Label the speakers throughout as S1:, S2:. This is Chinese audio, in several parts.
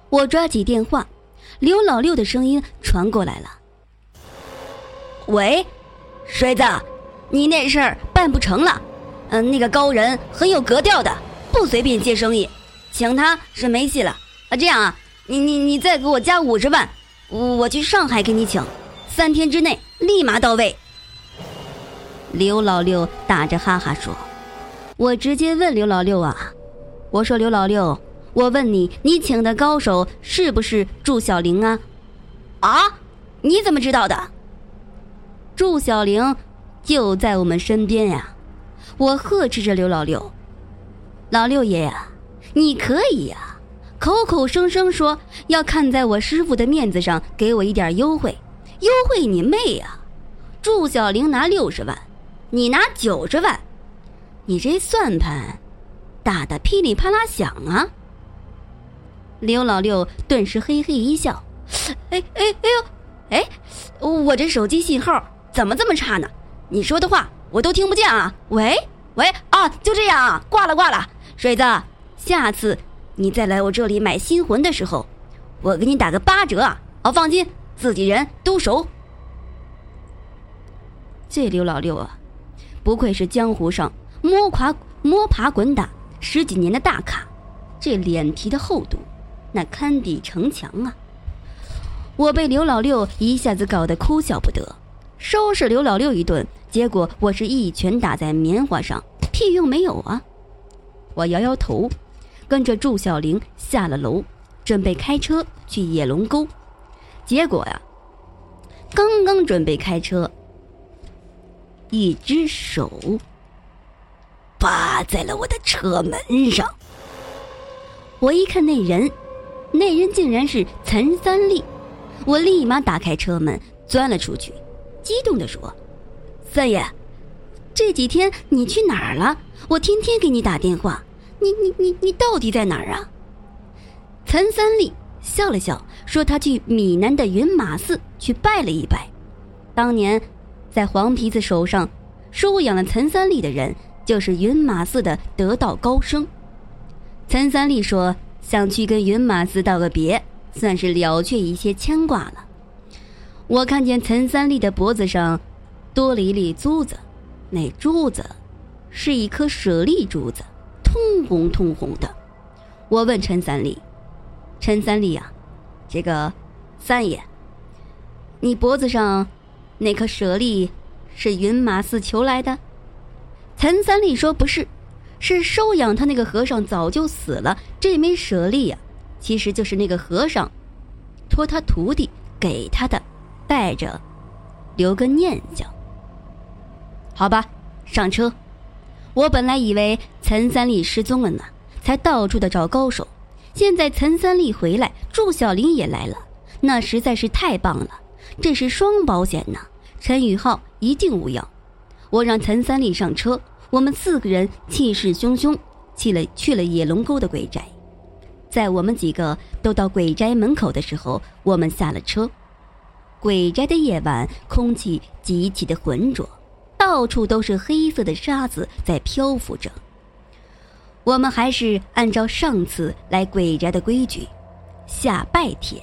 S1: 我抓起电话，刘老六的声音传过来了。喂，水子，你那事儿办不成了。那个高人很有格调的，不随便接生意，请他是没戏了。这样啊，你再给我加50万，我去上海给你请，3天之内立马到位。刘老六打着哈哈说。我直接问刘老六啊，我说刘老六，我问你，你请的高手是不是祝小玲啊？啊，你怎么知道的？祝小玲就在我们身边呀。我呵斥着刘老六，老六爷呀，你可以呀，口口声声说要看在我师傅的面子上给我一点优惠，优惠你妹呀！祝小玲拿60万，你拿90万，你这算盘打得噼里啪啦响啊！刘老六顿时嘿嘿一笑，哎呦，我这手机信号怎么这么差呢？你说的话我都听不见啊！喂啊，就这样啊，挂了。水子，下次你再来我这里买新魂的时候，我给你打个8折啊！放心，自己人都熟。这刘老六啊，不愧是江湖上摸爬滚打10几年的大咖，这脸皮的厚度那堪比城墙啊！我被刘老六一下子搞得哭笑不得，收拾刘老六一顿，结果我是一拳打在棉花上，屁用没有啊！我摇摇头，跟着祝小玲下了楼，准备开车去野龙沟。结果呀，刚刚准备开车，一只手扒在了我的车门上。我一看那人竟然是陈三立，我立马打开车门钻了出去，激动地说：三爷，这几天你去哪儿了？我天天给你打电话，你到底在哪儿啊？陈三立笑了笑，说他去闽南的云马寺去拜了一拜。当年在黄皮子手上收养了陈三立的人，就是云马寺的得道高僧。陈三立说想去跟云马寺道个别，算是了却一些牵挂了。我看见陈三立的脖子上多了一粒珠子，那珠子是一颗舍利珠子，通红的。我问陈三立啊，这个三爷，你脖子上那颗舍利是云马寺求来的？陈三立说不是，是收养他那个和尚早就死了，这枚舍利啊，其实就是那个和尚托他徒弟给他的，带着留个念想。好吧，上车。我本来以为陈三立失踪了呢，才到处的找高手，现在陈三立回来，祝小玲也来了，那实在是太棒了，这是双保险呢，陈宇浩一定无恙。我让陈三立上车，我们4个人气势汹汹去了野龙沟的鬼宅。在我们几个都到鬼宅门口的时候，我们下了车。鬼宅的夜晚空气极其的浑浊，到处都是黑色的沙子在漂浮着。我们还是按照上次来鬼宅的规矩下拜帖。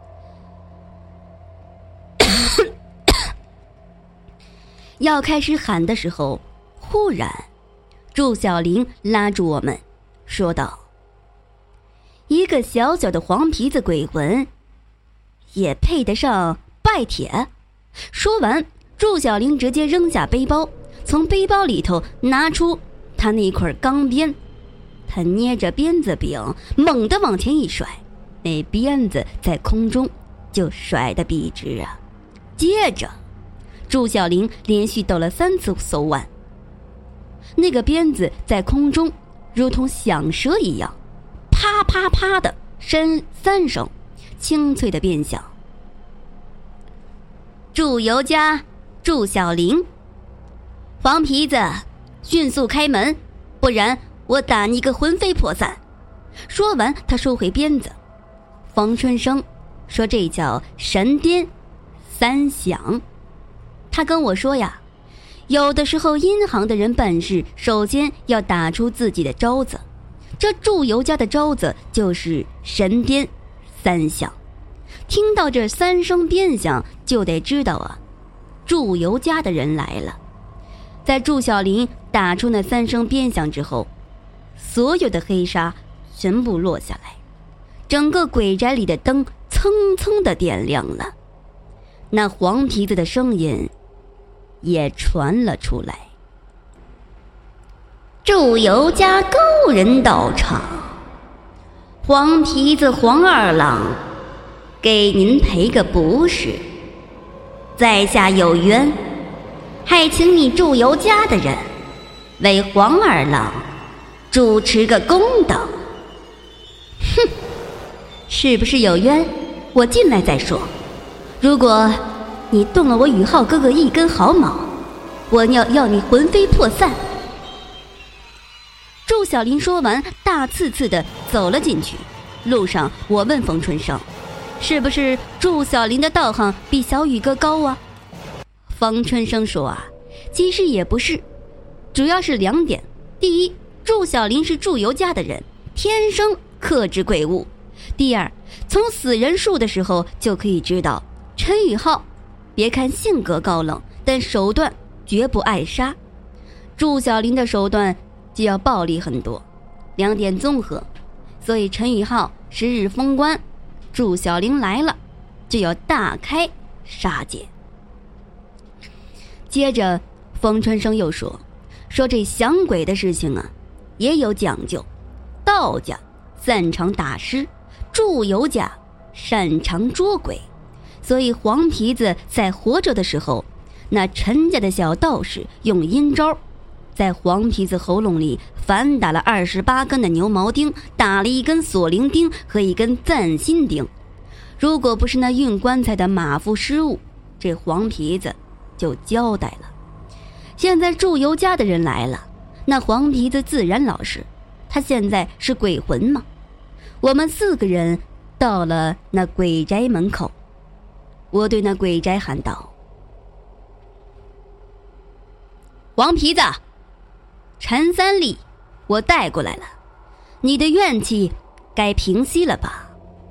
S1: 要开始喊的时候，忽然祝小玲拉住我们说道：一个小小的黄皮子鬼魂也配得上拜帖？说完，祝小玲直接扔下背包，从背包里头拿出她那块钢鞭，她捏着鞭子柄猛地往前一甩，那鞭子在空中就甩得笔直啊。接着祝小玲连续抖了3次手腕，那个鞭子在空中如同响蛇一样，啪啪啪的3声清脆的鞭响。祝由家，祝小玲，黄皮子，迅速开门，不然我打你个魂飞魄散。说完，他收回鞭子。方春生说这叫神鞭3响。他跟我说呀，有的时候阴行的人办事，首先要打出自己的招子，这祝由家的招子就是神鞭 3响。听到这3声鞭响，就得知道啊，祝由家的人来了。在祝小林打出那3声鞭响之后，所有的黑纱全部落下来，整个鬼宅里的灯蹭蹭的点亮了，那黄皮子的声音也传了出来。祝由家高人到场，黄皮子黄二郎给您赔个不是，在下有冤，还请你祝由家的人为黄二郎主持个公道。哼，是不是有冤？我进来再说。如果你动了我宇浩哥哥一根毫毛，我要你魂飞魄散。祝小林说完，大刺刺的走了进去。路上我问冯春生，是不是祝小林的道行比小宇哥高啊？冯春生说啊，其实也不是，主要是2点。第一，祝小林是祝由家的人，天生克制鬼物。第二，从死人数的时候就可以知道，陈宇浩别看性格高冷，但手段绝不爱杀。祝小林的手段就要暴力很多，2点综合，所以陈宇浩10日封关，祝小林来了就要大开杀戒。接着冯春生又说这降鬼的事情啊也有讲究，道家擅长打尸，祝由家擅长捉鬼，所以黄皮子在活着的时候，那陈家的小道士用阴招在黄皮子喉咙里反打了28根的牛毛钉，打了1根锁灵钉和1根赞心钉。如果不是那运棺材的马夫失误，这黄皮子就交代了。现在祝由家的人来了，那黄皮子自然老实，他现在是鬼魂嘛。我们4个人到了那鬼宅门口，我对那鬼宅喊道：黄皮子，陈三立我带过来了，你的怨气该平息了吧？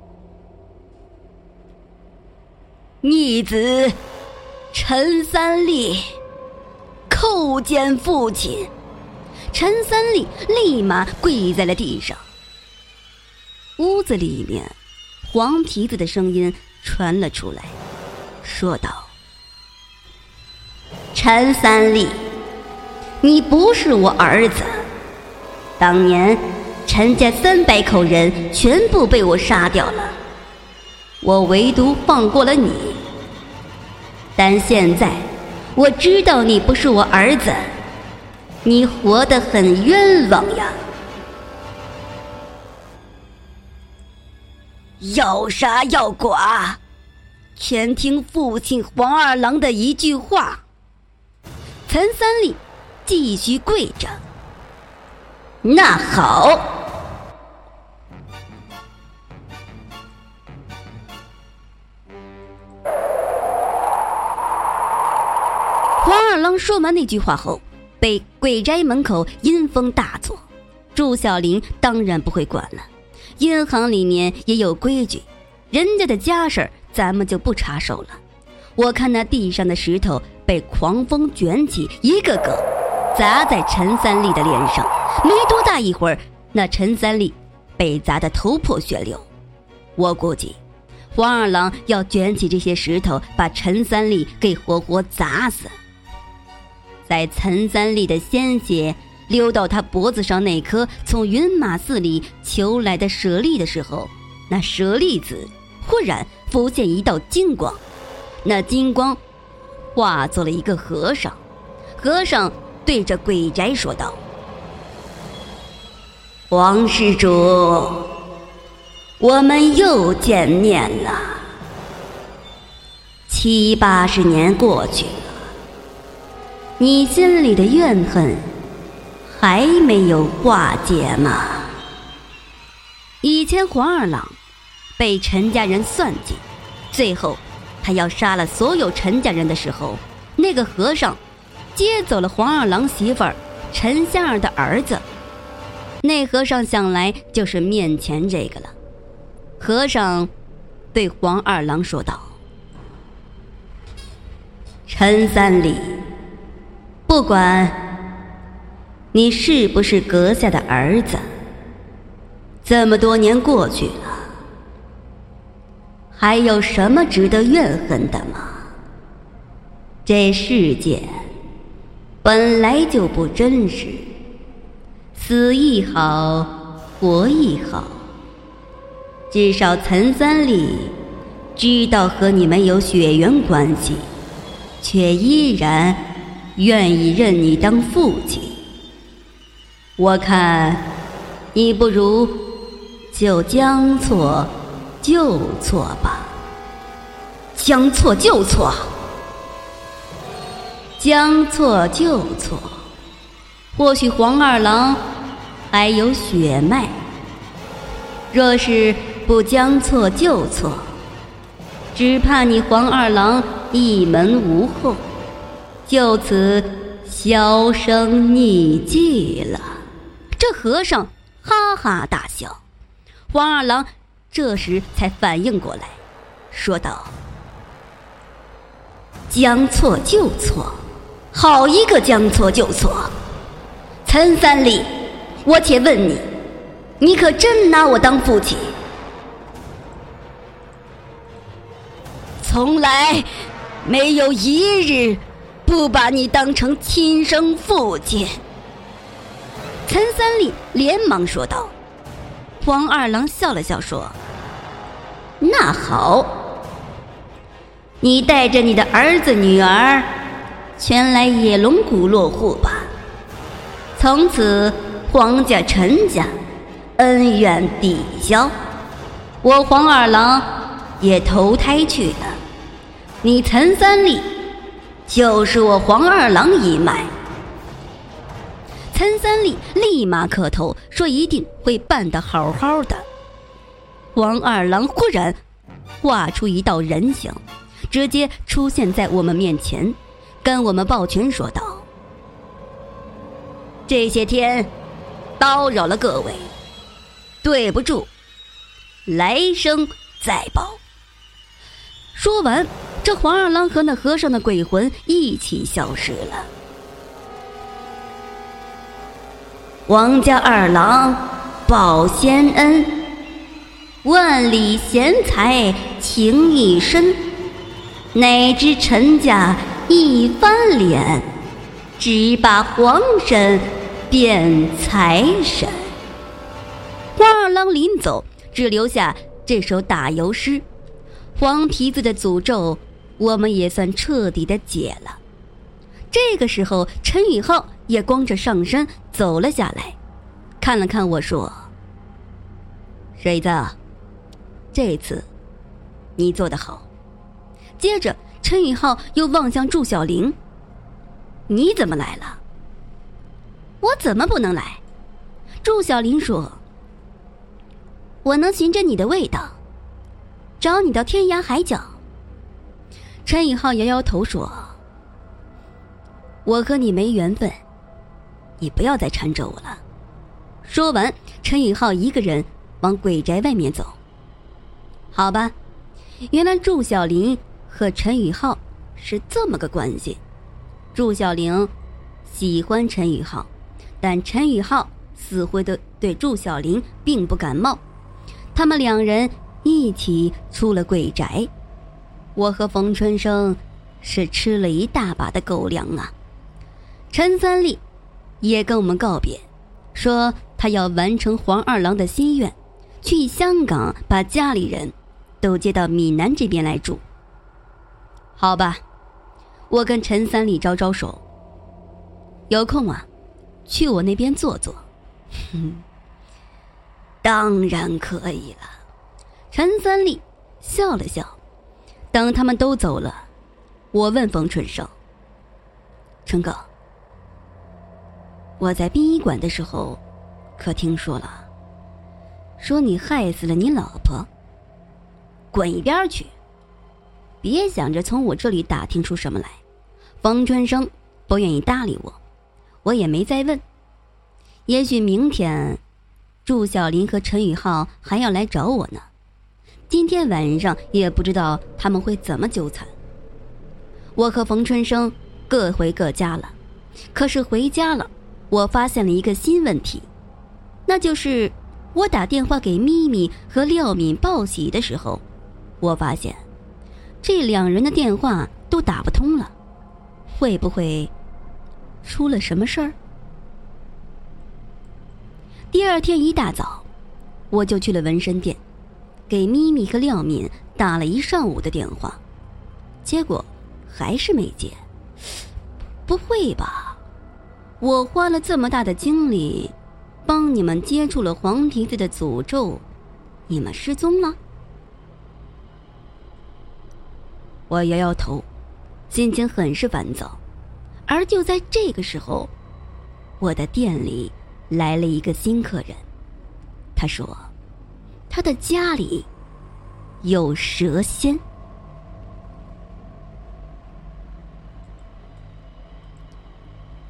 S1: 逆子陈三立叩见父亲。陈三立立马跪在了地上。屋子里面黄皮子的声音传了出来，说道：陈三立，你不是我儿子，当年陈家300口人全部被我杀掉了，我唯独放过了你。但现在我知道你不是我儿子，你活得很冤枉呀。要杀要剐，全听父亲黄二郎的一句话。陈三立继续跪着。那好。黄二郎说完那句话后，被鬼宅门口阴风大作。祝小林当然不会管了，银行里面也有规矩，人家的家事咱们就不插手了。我看那地上的石头被狂风卷起，一个个砸在陈三立的脸上，没多大一会儿，那陈三立被砸得头破血流。我估计黄二郎要卷起这些石头，把陈三立给活活砸死。在陈三立的鲜血溜到他脖子上那颗从云马寺里求来的舍利的时候，那舍利子忽然浮现一道金光，那金光化作了一个和尚。和尚对着鬼宅说道：黄施主，我们又见面了。70、80年过去了，你心里的怨恨还没有化解吗？以前黄二郎被陈家人算计，最后他要杀了所有陈家人的时候，那个和尚接走了黄二郎媳妇儿陈香儿的儿子。那和尚想来就是面前这个了。和尚对黄二郎说道：陈三里，不管你是不是阁下的儿子，这么多年过去了，还有什么值得怨恨的吗？这世界本来就不真实，死亦好，活亦好，至少陈三里知道和你们有血缘关系，却依然愿意认你当父亲。我看你不如就将错就错吧。将错就错？将错就错，或许黄二郎还有血脉，若是不将错就错，只怕你黄二郎一门无后，就此销声匿迹了。这和尚哈哈大笑，黄二郎这时才反应过来，说道：将错就错，好一个将错就错！陈三里，我且问你，你可真拿我当父亲？从来没有一日不把你当成亲生父亲。陈三里连忙说道。黄二郎笑了笑说：那好，你带着你的儿子女儿全来野龙谷落户吧，从此黄家陈家恩怨抵消，我黄二郎也投胎去了，你陈三立就是我黄二郎一脉。陈三立立马磕头说一定会办得好好的。黄二郎忽然画出一道人形，直接出现在我们面前，跟我们抱拳说道：这些天叨扰了各位，对不住，来生再报。说完，这黄二郎和那和尚的鬼魂一起消失了。王家二郎报先恩，万里贤才情一深，哪知陈家一翻脸，只把皇神变财神。黄二郎临走只留下这首打油诗，黄皮子的诅咒我们也算彻底的解了。这个时候陈宇浩也光着上身走了下来，看了看我说：水子，这次你做得好。接着陈宇浩又望向祝小玲：你怎么来了？我怎么不能来？祝小玲说：我能循着你的味道找你到天涯海角。陈宇浩摇摇头说：我和你没缘分，你不要再缠着我了。说完，陈宇浩一个人往鬼宅外面走。好吧，原来祝小玲和陈宇浩是这么个关系。祝小玲喜欢陈宇浩，但陈宇浩死活的对祝小玲并不感冒。他们两人一起出了鬼宅，我和冯春生是吃了一大把的狗粮啊。陈三立也跟我们告别，说他要完成黄二郎的心愿，去香港把家里人都接到闽南这边来住。好吧，我跟陈三立招招手，有空啊，去我那边坐坐。当然可以了。陈三立笑了笑。等他们都走了，我问冯春生：春哥，我在殡仪馆的时候可听说了，说你害死了你老婆。滚一边去，别想着从我这里打听出什么来。冯春生不愿意搭理我，我也没再问。也许明天祝小林和陈宇浩还要来找我呢。 今天晚上也不知道他们会怎么纠缠。我和冯春生各回各家了，可是回家了，我发现了一个新问题，那就是我打电话给咪咪和廖敏报喜的时候，我发现这2人的电话都打不通了，会不会出了什么事儿？第二天一大早，我就去了纹身店，给咪咪和廖敏打了1上午的电话，结果还是没接。不会吧，我花了这么大的精力帮你们接触了黄皮子的诅咒，你们失踪了？我摇摇头，心情很是烦躁。而就在这个时候，我的店里来了一个新客人。他说他的家里有蛇仙。